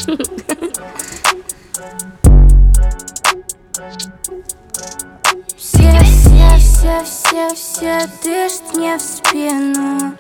Все дышат мне в спину.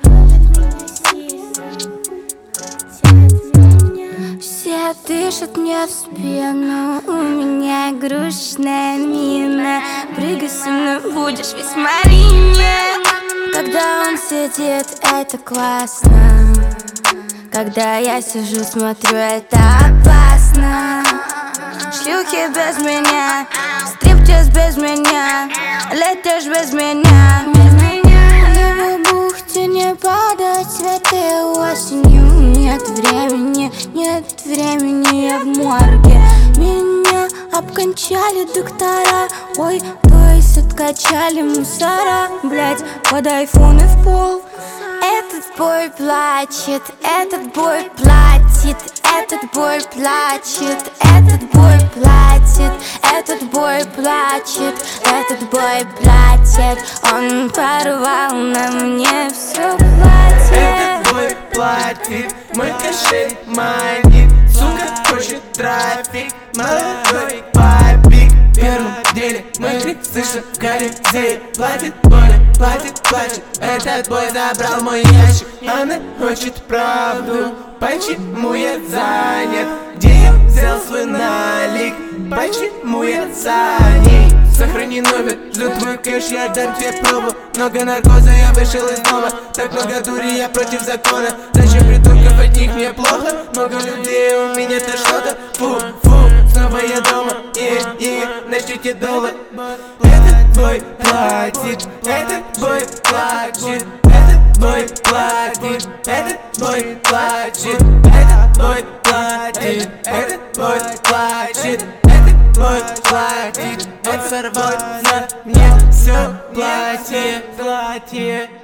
Все дышат мне в спину. У меня игрушечная мина. Прыгай со мной, будешь весь Марине. Когда он сидит, это классно. Когда я сижу, смотрю, это опасно. Шлюхи без меня, стриптиз без меня, летишь без меня. В бухте не падают цветы осенью. Нет времени, я в морге. Меня обкончали доктора. Ой, то есть откачали мусора. Блять, под айфон и в пол. Этот бой плачет, этот бой платит. Этот бой плачет, этот бой платит. Этот бой плачет, этот бой платит. Он порвал на мне все платье. Этот бой платит, мой кошель манит. Сука хочет трафик, молодой папик. В первом деле мой крик слышно в Колизее. Платит больно, платит. Этот бой забрал мой ящик. Она хочет правду, почему я занят? Где я взял свой налик? Почему я за ней? Сохрани номер, жду твой кэш, я дам тебе пробу. Много наркоза, я вышел из дома. Так много дури, я против закона. Зачем придурков, от них мне плохо? Много людей, у меня-то что-то. Фу, снова я дома, начните доллар. Этот бой платит, этот бой плачет. Этот бой платит, этот бой плачет. Этот бой платит, этот бой плачет. Этот бой платит, он сорвал на мне все платье.